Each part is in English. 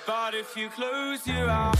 But if you close your eyes.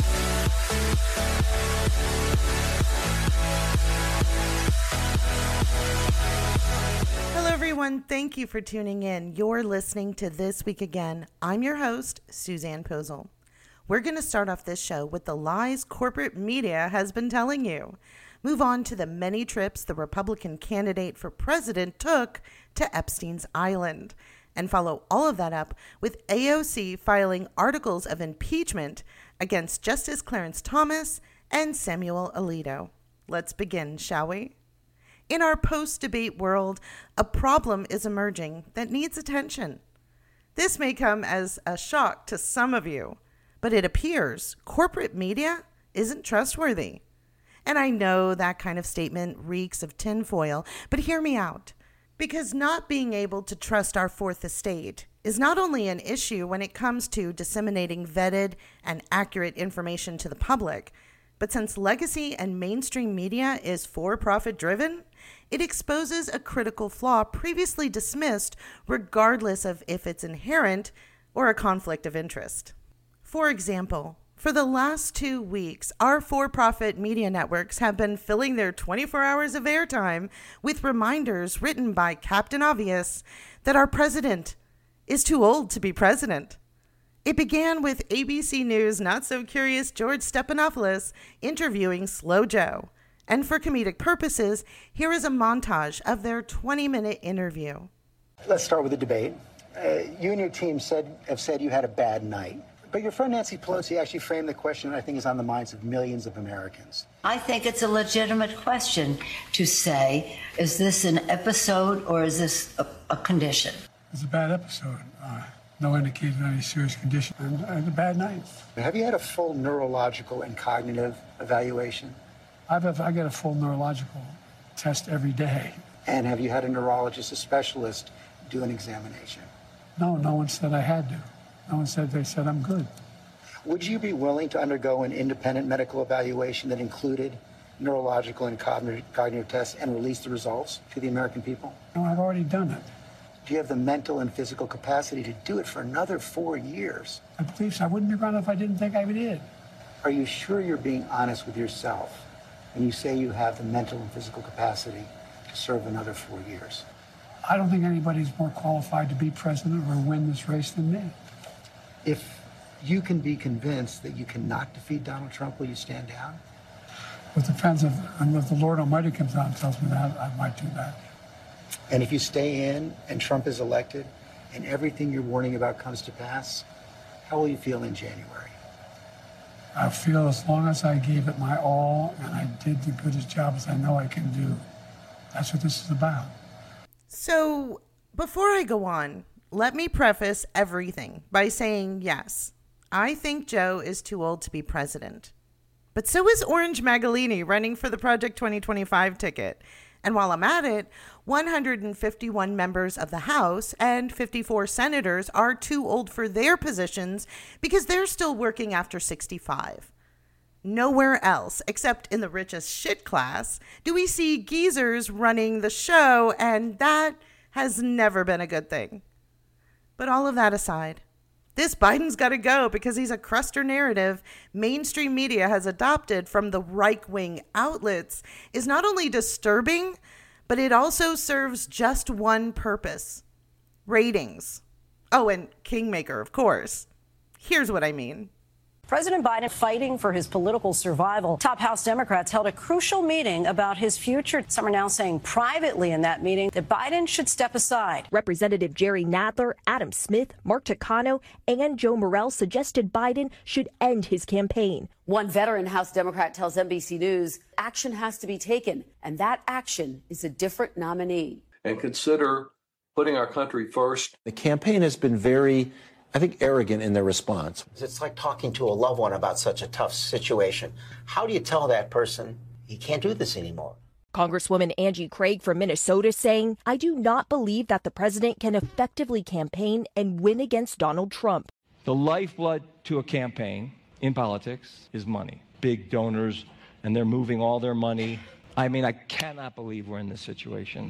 Hello, everyone. Thank you for tuning in. You're listening to This Week Again. I'm your host, Suzanne Posel. We're going to start off this show with the lies corporate media has been telling you. Move on to the many trips the Republican candidate for president took to Epstein's Island. And follow all of that up with AOC filing articles of impeachment against Justice Clarence Thomas and Samuel Alito. Let's begin, shall we? In our post-debate world, a problem is emerging that needs attention. This may come as a shock to some of you, but it appears corporate media isn't trustworthy. And I know that kind of statement reeks of tinfoil, but hear me out. Because not being able to trust our fourth estate is not only an issue when it comes to disseminating vetted and accurate information to the public, but since legacy and mainstream media is for-profit driven, it exposes a critical flaw previously dismissed regardless of if it's inherent or a conflict of interest. For example, for the last 2 weeks, our for-profit media networks have been filling their 24 hours of airtime with reminders written by Captain Obvious that our president is too old to be president. It began with ABC News' not-so-curious George Stephanopoulos interviewing Slow Joe. And for comedic purposes, here is a montage of their 20-minute interview. Let's start with the debate. You and your team have said you had a bad night. But your friend Nancy Pelosi actually framed the question that I think is on the minds of millions of Americans. I think it's a legitimate question to say, is this an episode or is this a condition? It's a bad episode. No indication of any serious condition. And a bad night. Have you had a full neurological and cognitive evaluation? I get a full neurological test every day. And have you had a neurologist, a specialist, do an examination? No one said I had to. No one said, they said I'm good. Would you be willing to undergo an independent medical evaluation that included neurological and cognitive tests and release the results to the American people? No, I've already done it. Do you have the mental and physical capacity to do it for another 4 years? I believe so. I wouldn't be running if I didn't think I did. Are you sure you're being honest with yourself when you say you have the mental and physical capacity to serve another 4 years? I don't think anybody's more qualified to be president or win this race than me. If you can be convinced that you cannot defeat Donald Trump, will you stand down? It depends if the Lord Almighty comes out and tells me that, I might do that. And if you stay in and Trump is elected and everything you're warning about comes to pass, how will you feel in January? I feel as long as I gave it my all and I did the goodest job as I know I can do. That's what this is about. So, before I go on, let me preface everything by saying, yes, I think Joe is too old to be president. But so is Orange Magalini running for the Project 2025 ticket. And while I'm at it, 151 members of the House and 54 senators are too old for their positions because they're still working after 65. Nowhere else, except in the richest shit class, do we see geezers running the show, and that has never been a good thing. But all of that aside, this Biden's got to go because he's a cruster narrative mainstream media has adopted from the right-wing outlets is not only disturbing, but it also serves just one purpose: ratings. Oh, and Kingmaker, of course. Here's what I mean. President Biden fighting for his political survival. Top House Democrats held a crucial meeting about his future. Some are now saying privately in that meeting that Biden should step aside. Representative Jerry Nadler, Adam Smith, Mark Takano, and Joe Morrell suggested Biden should end his campaign. One veteran House Democrat tells NBC News action has to be taken, and that action is a different nominee. And consider putting our country first. The campaign has been very, I think, arrogant in their response. It's like talking to a loved one about such a tough situation. How do you tell that person he can't do this anymore? Congresswoman Angie Craig from Minnesota saying, I do not believe that the president can effectively campaign and win against Donald Trump. The lifeblood to a campaign in politics is money. Big donors, and they're moving all their money. I mean, I cannot believe we're in this situation.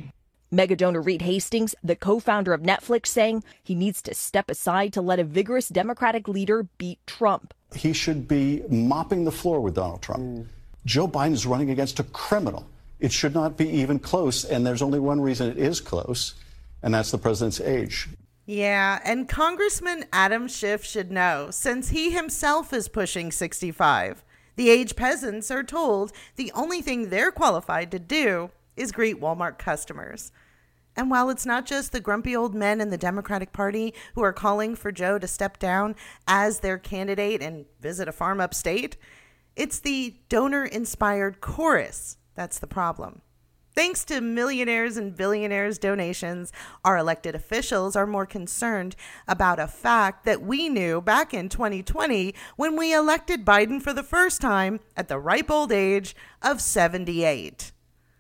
Mega donor Reed Hastings, the co-founder of Netflix, saying he needs to step aside to let a vigorous Democratic leader beat Trump. He should be mopping the floor with Donald Trump. Joe Biden is running against a criminal. It should not be even close, and there's only one reason it is close, and that's the president's age. Yeah, and Congressman Adam Schiff should know, since he himself is pushing 65. The age peasants are told the only thing they're qualified to do is greet Walmart customers. And while it's not just the grumpy old men in the Democratic Party who are calling for Joe to step down as their candidate and visit a farm upstate, it's the donor-inspired chorus that's the problem. Thanks to millionaires and billionaires' donations, our elected officials are more concerned about a fact that we knew back in 2020 when we elected Biden for the first time at the ripe old age of 78.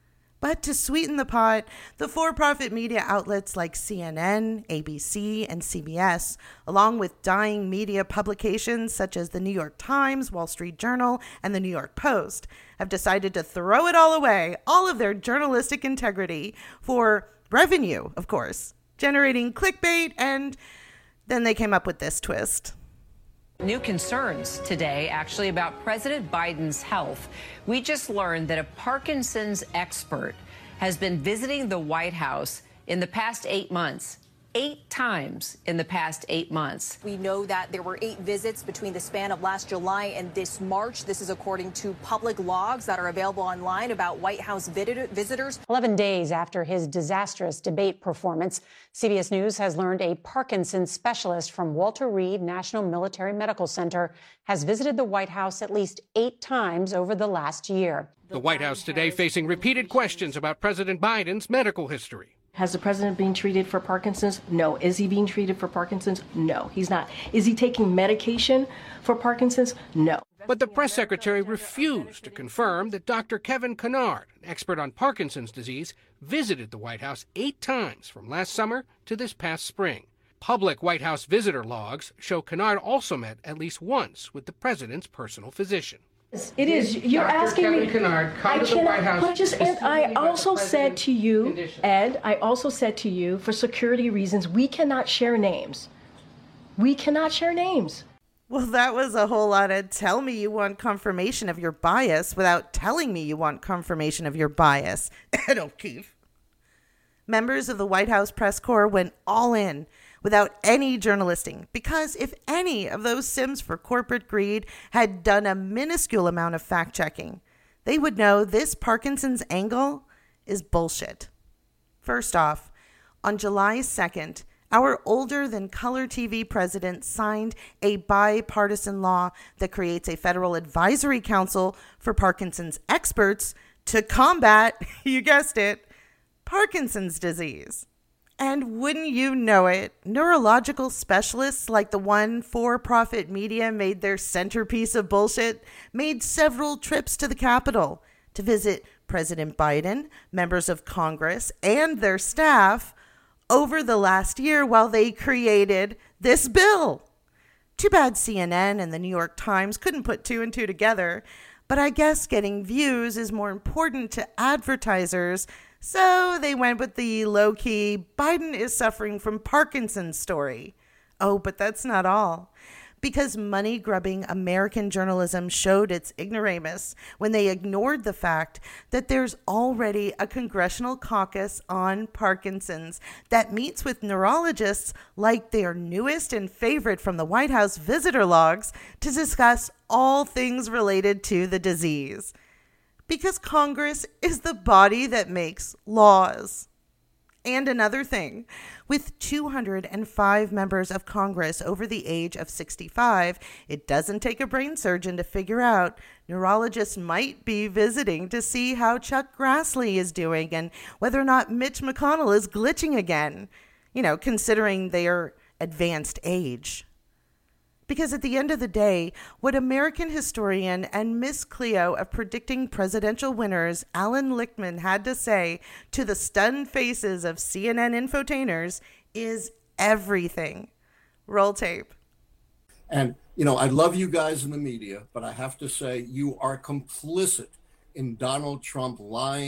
But to sweeten the pot, the for-profit media outlets like CNN, ABC, and CBS, along with dying media publications such as the New York Times, Wall Street Journal, and the New York Post, have decided to throw it all away, all of their journalistic integrity, for revenue, of course, generating clickbait, and then they came up with this twist. New concerns today, actually, about President Biden's health. We just learned that a Parkinson's expert has been visiting the White House in the past 8 months. 8 times in the past 8 months. We know that there were 8 visits between the span of last July and this March. This is according to public logs that are available online about White House visitors. 11 days after his disastrous debate performance, CBS News has learned a Parkinson's specialist from Walter Reed National Military Medical Center has visited the White House at least 8 times over the last year. The White House today facing repeated questions about President Biden's medical history. Has the president been treated for Parkinson's? No. Is he being treated for Parkinson's? No, he's not. Is he taking medication for Parkinson's? No. But the press secretary refused to confirm that Dr. Kevin Kennard, an expert on Parkinson's disease, visited the White House 8 times from last summer to this past spring. Public White House visitor logs show Kennard also met at least once with the president's personal physician. It is. You're asking me. Kennard come to the White House. And I also said to you, Ed, for security reasons, we cannot share names. We cannot share names. Well, that was a whole lot of tell me you want confirmation of your bias without telling me you want confirmation of your bias. Ed O'Keefe. Members of the White House press corps went all in without any journalisting, because if any of those Sims for corporate greed had done a minuscule amount of fact-checking, they would know this Parkinson's angle is bullshit. First off, on July 2nd, our older-than-color TV president signed a bipartisan law that creates a federal advisory council for Parkinson's experts to combat, you guessed it, Parkinson's disease. And wouldn't you know it, neurological specialists like the one for-profit media made their centerpiece of bullshit made several trips to the Capitol to visit President Biden, members of Congress, and their staff over the last year while they created this bill. Too bad CNN and the New York Times couldn't put 2 and 2 together, but I guess getting views is more important to advertisers. So they went with the low-key, Biden is suffering from Parkinson's story. Oh, but that's not all. Because money-grubbing American journalism showed its ignoramus when they ignored the fact that there's already a congressional caucus on Parkinson's that meets with neurologists like their newest and favorite from the White House visitor logs to discuss all things related to the disease. Because Congress is the body that makes laws. And another thing, with 205 members of Congress over the age of 65, it doesn't take a brain surgeon to figure out neurologists might be visiting to see how Chuck Grassley is doing and whether or not Mitch McConnell is glitching again, considering their advanced age. Because at the end of the day, what American historian and Miss Cleo of predicting presidential winners, Alan Lichtman, had to say to the stunned faces of CNN infotainers is everything. Roll tape. And, I love you guys in the media, but I have to say you are complicit in Donald Trump lying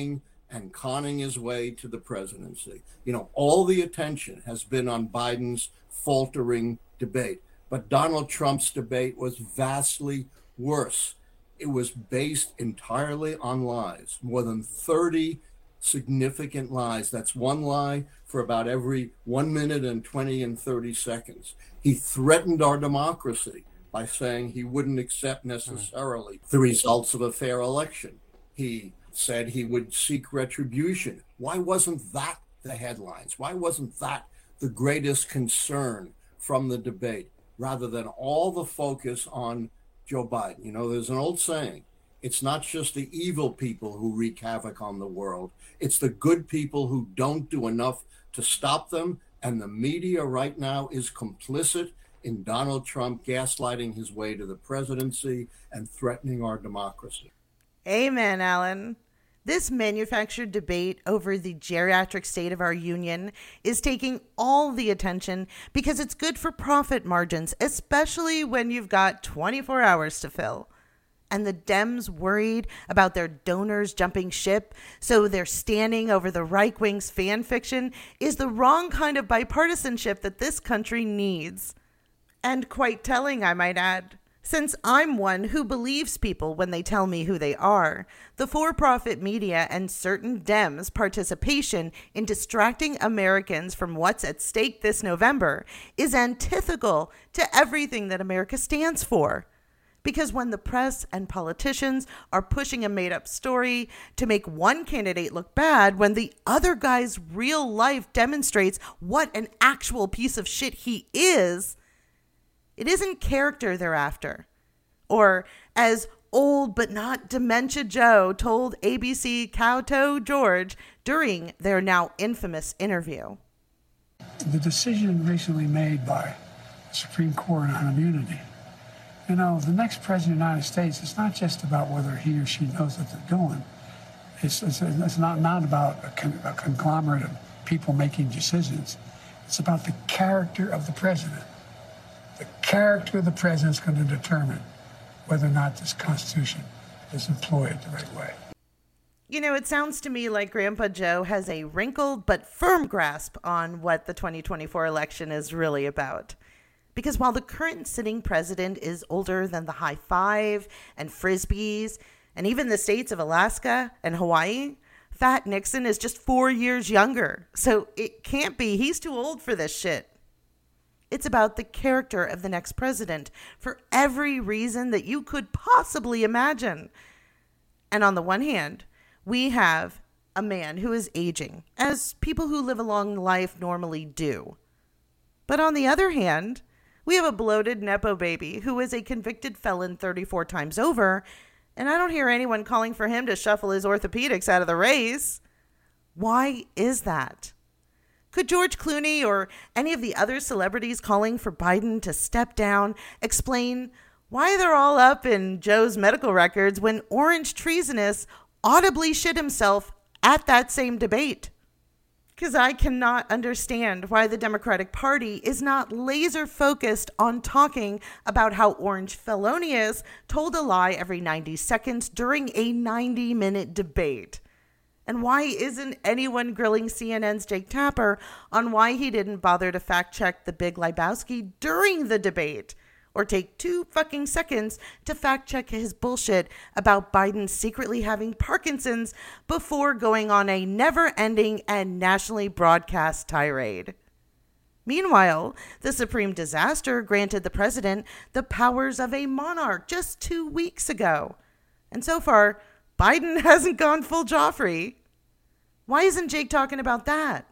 and conning his way to the presidency. You know, all the attention has been on Biden's faltering debate, but Donald Trump's debate was vastly worse. It was based entirely on lies, more than 30 significant lies. That's one lie for about every 1 minute and 20 and 30 seconds. He threatened our democracy by saying he wouldn't accept necessarily the results of a fair election. He said he would seek retribution. Why wasn't that the headlines? Why wasn't that the greatest concern from the debate, rather than all the focus on Joe Biden? You know, there's an old saying, it's not just the evil people who wreak havoc on the world. It's the good people who don't do enough to stop them. And the media right now is complicit in Donald Trump gaslighting his way to the presidency and threatening our democracy. Amen, Alan. This manufactured debate over the geriatric state of our union is taking all the attention because it's good for profit margins, especially when you've got 24 hours to fill. And the Dems worried about their donors jumping ship, so they're standing over the right wing's fan fiction, is the wrong kind of bipartisanship that this country needs. And quite telling, I might add. Since I'm one who believes people when they tell me who they are, the for-profit media and certain Dems' participation in distracting Americans from what's at stake this November is antithetical to everything that America stands for. Because when the press and politicians are pushing a made-up story to make one candidate look bad when the other guy's real life demonstrates what an actual piece of shit he is, it isn't character they're after. Or, as old but not dementia Joe told ABC Cowtoe George during their now infamous interview. The decision recently made by the Supreme Court on immunity, you know, the next president of the United States, it's not just about whether he or she knows what they're doing. It's not about a conglomerate of people making decisions. It's about the character of the president. The character of the president is going to determine whether or not this Constitution is employed the right way. You know, it sounds to me like Grandpa Joe has a wrinkled but firm grasp on what the 2024 election is really about. Because while the current sitting president is older than the high five and frisbees and even the states of Alaska and Hawaii, Fat Nixon is just 4 years younger. So it can't be. He's too old for this shit. It's about the character of the next president for every reason that you could possibly imagine. And on the one hand, we have a man who is aging, as people who live a long life normally do. But on the other hand, we have a bloated Nepo baby who is a convicted felon 34 times over, and I don't hear anyone calling for him to shuffle his orthopedics out of the race. Why is that? Could George Clooney or any of the other celebrities calling for Biden to step down explain why they're all up in Joe's medical records when Orange Treasonous audibly shit himself at that same debate? Because I cannot understand why the Democratic Party is not laser focused on talking about how Orange Felonious told a lie every 90 seconds during a 90-minute debate. And why isn't anyone grilling CNN's Jake Tapper on why he didn't bother to fact check the Big Lebowski during the debate? Or take 2 fucking seconds to fact check his bullshit about Biden secretly having Parkinson's before going on a never-ending and nationally broadcast tirade. Meanwhile, the supreme disaster granted the president the powers of a monarch just 2 weeks ago. And so far, Biden hasn't gone full Joffrey. Why isn't Jake talking about that?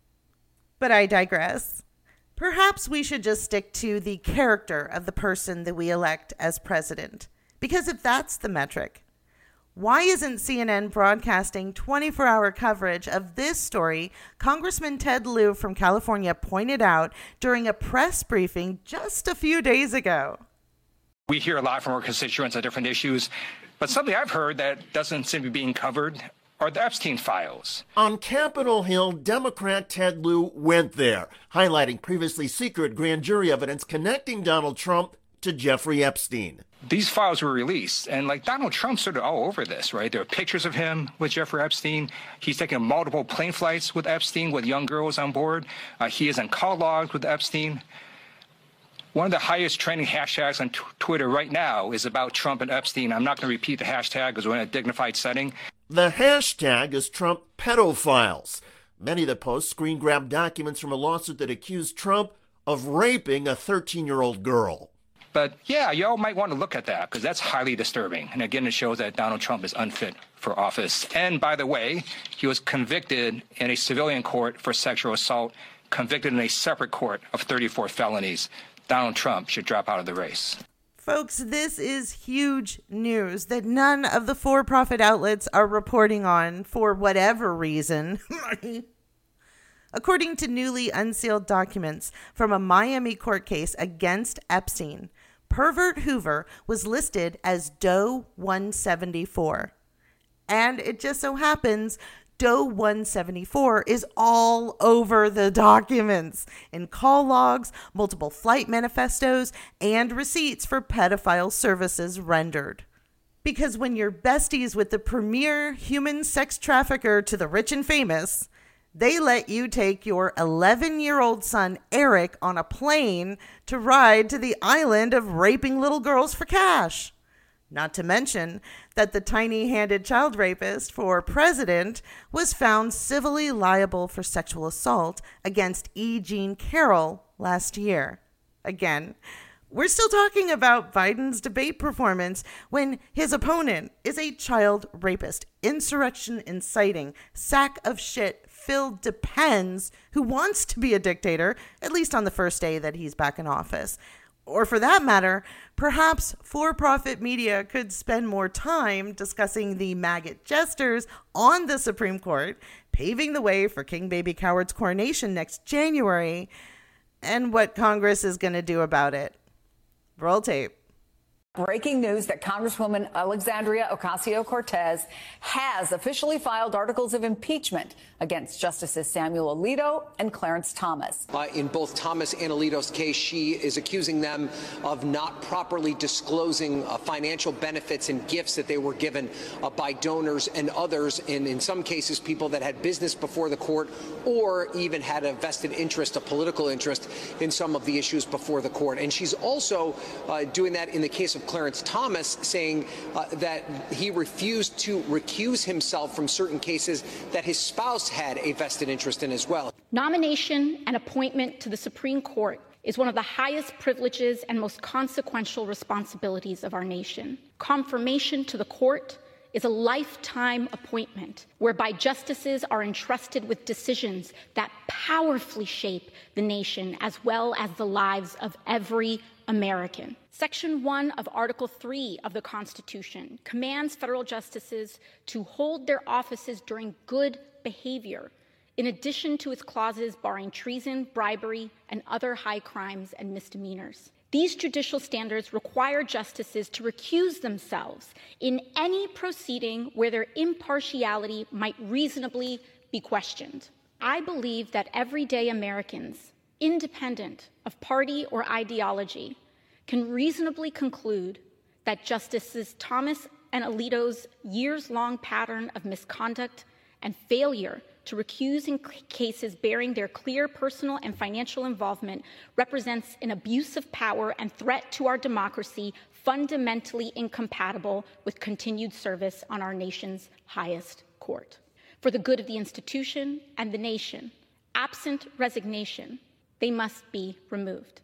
But I digress. Perhaps we should just stick to the character of the person that we elect as president. Because if that's the metric, why isn't CNN broadcasting 24-hour coverage of this story Congressman Ted Lieu from California pointed out during a press briefing just a few days ago? We hear a lot from our constituents on different issues, but something I've heard that doesn't seem to be being covered are the Epstein files. On Capitol Hill, Democrat Ted Lieu went there, highlighting previously secret grand jury evidence connecting Donald Trump to Jeffrey Epstein. These files were released, and like Donald Trump sort of all over this, right? There are pictures of him with Jeffrey Epstein. He's taken multiple plane flights with Epstein with young girls on board. He is in call logs with Epstein. One of the highest trending hashtags on Twitter right now is about Trump and Epstein. I'm not going to repeat the hashtag because we're in a dignified setting. The hashtag is Trump pedophiles. Many of the posts screen grab documents from a lawsuit that accused Trump of raping a 13-year-old girl. But yeah, y'all might want to look at that because that's highly disturbing. And again, it shows that Donald Trump is unfit for office. And by the way, he was convicted in a civilian court for sexual assault, convicted in a separate court of 34 felonies. Donald Trump should drop out of the race. Folks, this is huge news that none of the for-profit outlets are reporting on for whatever reason. According to newly unsealed documents from a Miami court case against Epstein, Pervert Hoover was listed as Doe 174. And it just so happens Doe 174 is all over the documents, in call logs, multiple flight manifestos, and receipts for pedophile services rendered. Because when you're besties with the premier human sex trafficker to the rich and famous, they let you take your 11-year-old son, Eric, on a plane to ride to the island of raping little girls for cash. Not to mention that the tiny-handed child rapist for president was found civilly liable for sexual assault against E. Jean Carroll last year. Again, we're still talking about Biden's debate performance when his opponent is a child rapist, insurrection inciting, sack of shit Phil Depends, who wants to be a dictator, at least on the first day that he's back in office. Or for that matter, perhaps for-profit media could spend more time discussing the maggot jesters on the Supreme Court, paving the way for King Baby Coward's coronation next January, and what Congress is going to do about it. Roll tape. Breaking news that Congresswoman Alexandria Ocasio-Cortez has officially filed articles of impeachment against Justices Samuel Alito and Clarence Thomas. In both Thomas and Alito's case, she is accusing them of not properly disclosing financial benefits and gifts that they were given by donors and others, and in some cases, people that had business before the court or even had a vested interest, a political interest in some of the issues before the court. And she's also doing that in the case of Clarence Thomas, saying that he refused to recuse himself from certain cases that his spouse had a vested interest in as well. Nomination and appointment to the Supreme Court is one of the highest privileges and most consequential responsibilities of our nation. Confirmation to the court is a lifetime appointment whereby justices are entrusted with decisions that powerfully shape the nation as well as the lives of every American. Section 1 of Article 3 of the Constitution commands federal justices to hold their offices during good behavior, in addition to its clauses barring treason, bribery, and other high crimes and misdemeanors. These judicial standards require justices to recuse themselves in any proceeding where their impartiality might reasonably be questioned. I believe that everyday Americans, independent of party or ideology, can reasonably conclude that Justices Thomas and Alito's years-long pattern of misconduct and failure to recuse in cases bearing their clear personal and financial involvement represents an abuse of power and threat to our democracy fundamentally incompatible with continued service on our nation's highest court. For the good of the institution and the nation, absent resignation, they must be removed.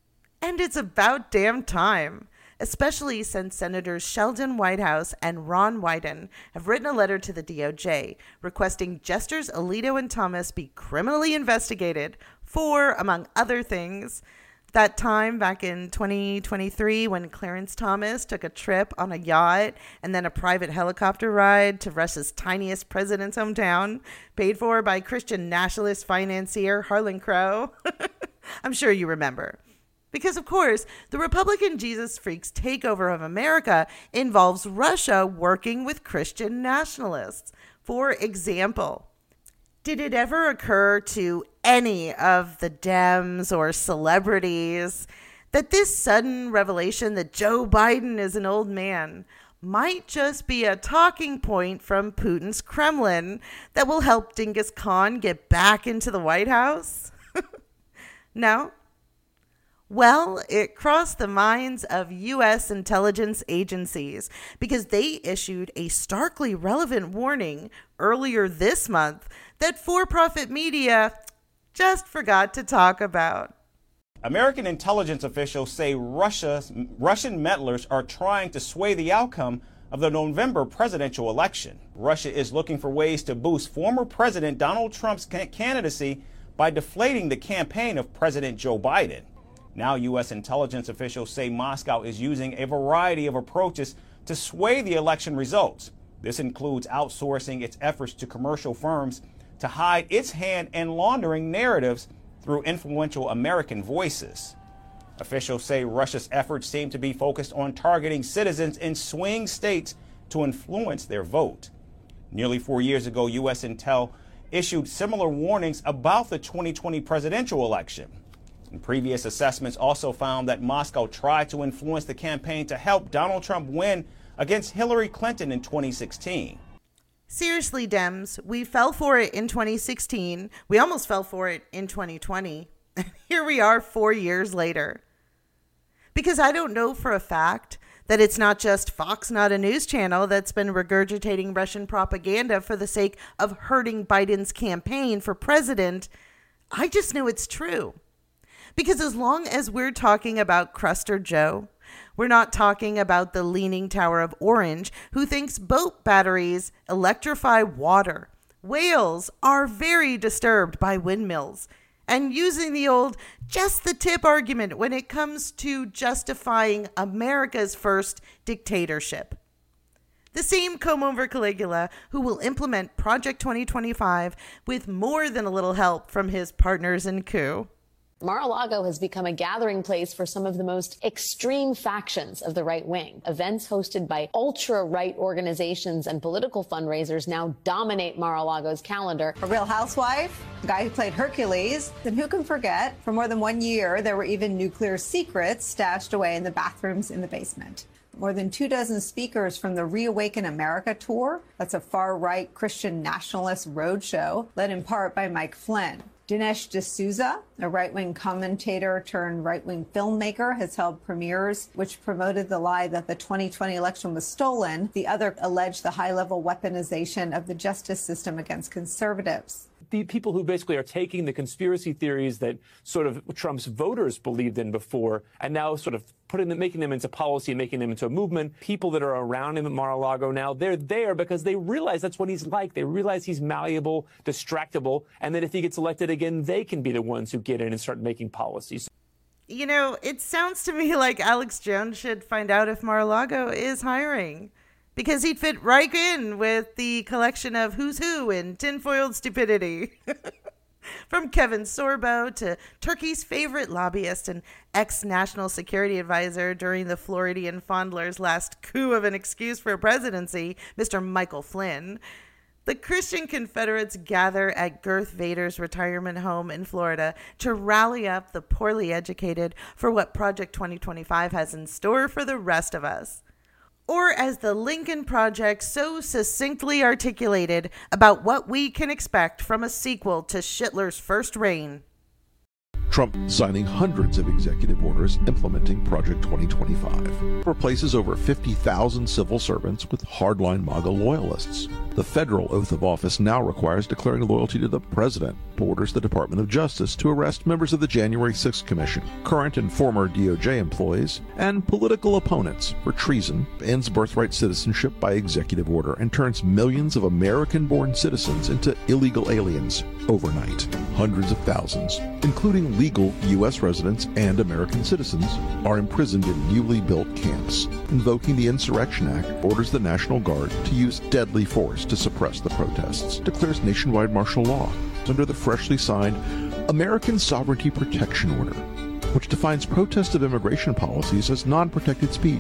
And it's about damn time, especially since Senators Sheldon Whitehouse and Ron Wyden have written a letter to the DOJ requesting Jesters Alito and Thomas be criminally investigated for, among other things, that time back in 2023 when Clarence Thomas took a trip on a yacht and then a private helicopter ride to Russia's tiniest president's hometown, paid for by Christian nationalist financier Harlan Crow. I'm sure you remember. Because, of course, the Republican Jesus Freaks takeover of America involves Russia working with Christian nationalists. For example, did it ever occur to any of the Dems or celebrities that this sudden revelation that Joe Biden is an old man might just be a talking point from Putin's Kremlin that will help Genghis Khan get back into the White House? No? Well, it crossed the minds of U.S. intelligence agencies because they issued a starkly relevant warning earlier this month that for-profit media just forgot to talk about. American intelligence officials say Russian meddlers are trying to sway the outcome of the November presidential election. Russia is looking for ways to boost former President Donald Trump's candidacy by deflating the campaign of President Joe Biden. Now, U.S. intelligence officials say Moscow is using a variety of approaches to sway the election results. This includes outsourcing its efforts to commercial firms to hide its hand in laundering narratives through influential American voices. Officials say Russia's efforts seem to be focused on targeting citizens in swing states to influence their vote. Nearly 4 years ago, U.S. Intel issued similar warnings about the 2020 presidential election. And previous assessments also found that Moscow tried to influence the campaign to help Donald Trump win against Hillary Clinton in 2016. Seriously, Dems, we fell for it in 2016. We almost fell for it in 2020. Here we are 4 years later. Because I don't know for a fact that it's not just Fox, not a news channel, that's been regurgitating Russian propaganda for the sake of hurting Biden's campaign for president. I just know it's true. Because as long as we're talking about Cruster Joe, we're not talking about the Leaning Tower of Orange who thinks boat batteries electrify water. Whales are very disturbed by windmills and using the old just the tip argument when it comes to justifying America's first dictatorship. The same comb-over Caligula who will implement Project 2025 with more than a little help from his partners in coup. Mar-a-Lago has become a gathering place for some of the most extreme factions of the right wing. Events hosted by ultra-right organizations and political fundraisers now dominate Mar-a-Lago's calendar. A Real Housewife, the guy who played Hercules, and who can forget, for more than 1 year, there were even nuclear secrets stashed away in the bathrooms in the basement. More than 24 speakers from the Reawaken America tour, that's a far-right Christian nationalist roadshow, led in part by Mike Flynn. Dinesh D'Souza, a right-wing commentator turned right-wing filmmaker, has held premieres which promoted the lie that the 2020 election was stolen. The other alleged the high-level weaponization of the justice system against conservatives. The people who basically are taking the conspiracy theories that sort of Trump's voters believed in before and now sort of making them into policy and making them into a movement. People that are around him at Mar-a-Lago now, they're there because they realize that's what he's like. They realize he's malleable, distractible, and that if he gets elected again, they can be the ones who get in and start making policies. You know, it sounds to me like Alex Jones should find out if Mar-a-Lago is hiring, because he'd fit right in with the collection of who's who in tinfoiled stupidity. From Kevin Sorbo to Turkey's favorite lobbyist and ex-national security advisor during the Floridian Fondler's last coup of an excuse for a presidency, Mr. Michael Flynn. The Christian Confederates gather at Girth Vader's retirement home in Florida to rally up the poorly educated for what Project 2025 has in store for the rest of us. Or as the Lincoln Project so succinctly articulated about what we can expect from a sequel to Hitler's first reign. Trump signing hundreds of executive orders implementing Project 2025 replaces over 50,000 civil servants with hardline MAGA loyalists. The federal oath of office now requires declaring loyalty to the president, orders the Department of Justice to arrest members of the January 6th Commission, current and former DOJ employees, and political opponents for treason, ends birthright citizenship by executive order, and turns millions of American-born citizens into illegal aliens overnight. Hundreds of thousands, including legal U.S. residents and American citizens, are imprisoned in newly built camps. Invoking the Insurrection Act orders the National Guard to use deadly force to suppress the protests, declares nationwide martial law under the freshly signed American Sovereignty Protection Order, which defines protest of immigration policies as non-protected speech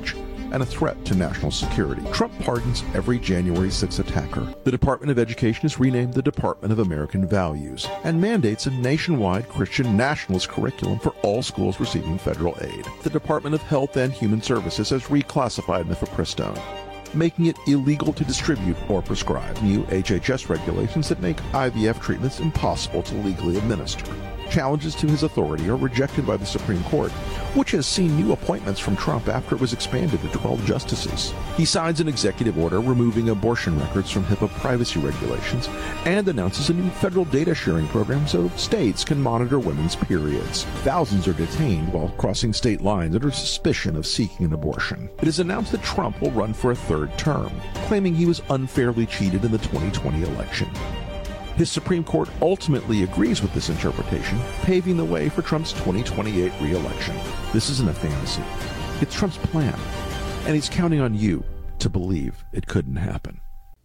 and a threat to national security. Trump pardons every January 6 attacker. The Department of Education is renamed the Department of American Values and mandates a nationwide Christian nationalist curriculum for all schools receiving federal aid. The Department of Health and Human Services has reclassified mifepristone, making it illegal to distribute or prescribe. New HHS regulations that make IVF treatments impossible to legally administer. Challenges to his authority are rejected by the Supreme Court, which has seen new appointments from Trump after it was expanded to 12 justices. He signs an executive order removing abortion records from HIPAA privacy regulations and announces a new federal data sharing program so states can monitor women's periods. Thousands are detained while crossing state lines under suspicion of seeking an abortion. It is announced that Trump will run for a third term, claiming he was unfairly cheated in the 2020 election. His Supreme Court ultimately agrees with this interpretation, paving the way for Trump's 2028 re-election. This isn't a fantasy. It's Trump's plan, and he's counting on you to believe it couldn't happen.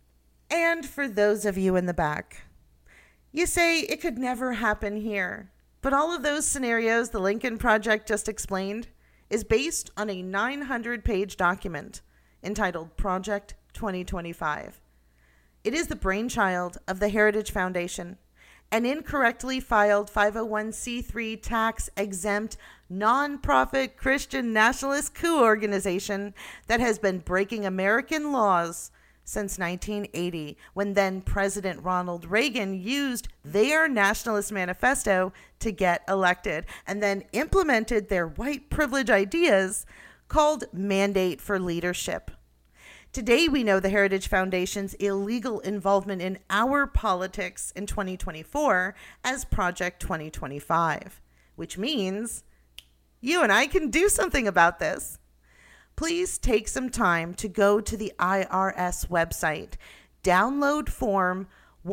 And for those of you in the back, you say it could never happen here, but all of those scenarios the Lincoln Project just explained is based on a 900-page document entitled Project 2025. It is the brainchild of the Heritage Foundation, an incorrectly filed 501c3 tax-exempt, nonprofit Christian nationalist coup organization that has been breaking American laws since 1980, when then President Ronald Reagan used their nationalist manifesto to get elected, and then implemented their white privilege ideas called Mandate for Leadership. Today, we know the Heritage Foundation's illegal involvement in our politics in 2024 as Project 2025, which means you and I can do something about this. Please take some time to go to the IRS website, download Form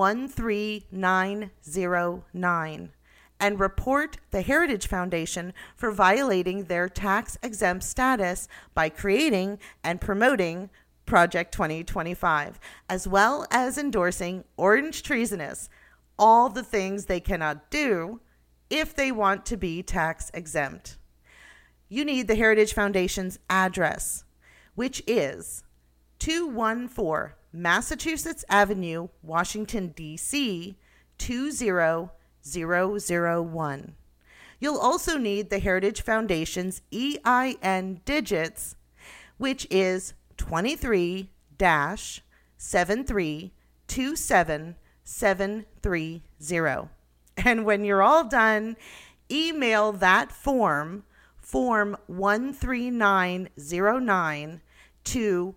13909, and report the Heritage Foundation for violating their tax-exempt status by creating and promoting Project 2025, as well as endorsing Orange Treasonous, all the things they cannot do if they want to be tax exempt. You need the Heritage Foundation's address, which is 214 Massachusetts Avenue, Washington, D.C., 20001. You'll also need the Heritage Foundation's EIN digits, which is 23-7327-730. And when you're all done, email that Form 13909, to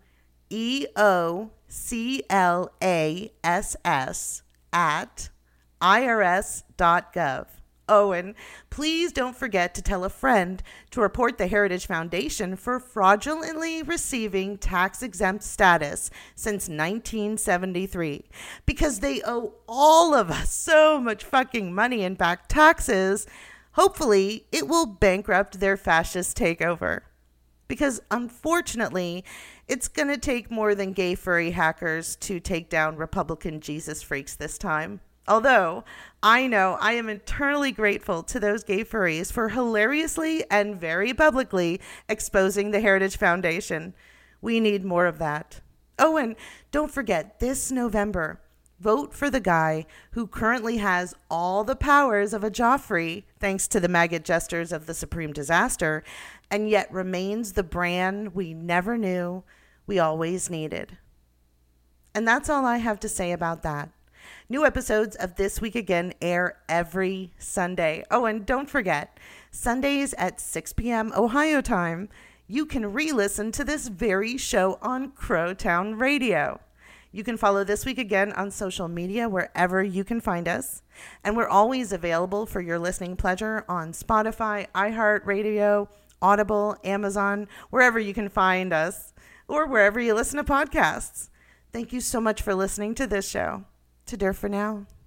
eoclass@irs.gov. Oh, and please don't forget to tell a friend to report the Heritage Foundation for fraudulently receiving tax-exempt status since 1973, because they owe all of us so much fucking money in back taxes. Hopefully, it will bankrupt their fascist takeover. Because unfortunately, it's going to take more than gay furry hackers to take down Republican Jesus freaks this time. Although, I know I am eternally grateful to those gay furries for hilariously and very publicly exposing the Heritage Foundation. We need more of that. Oh, and don't forget, this November, vote for the guy who currently has all the powers of a Joffrey, thanks to the maggot gestures of the Supreme Disaster, and yet remains the brand we never knew we always needed. And that's all I have to say about that. New episodes of This Week Again air every Sunday. Oh, and don't forget, Sundays at 6 p.m. Ohio time, you can re-listen to this very show on Crowtown Radio. You can follow This Week Again on social media wherever you can find us. And we're always available for your listening pleasure on Spotify, iHeartRadio, Audible, Amazon, wherever you can find us, or wherever you listen to podcasts. Thank you so much for listening to this show. To for now.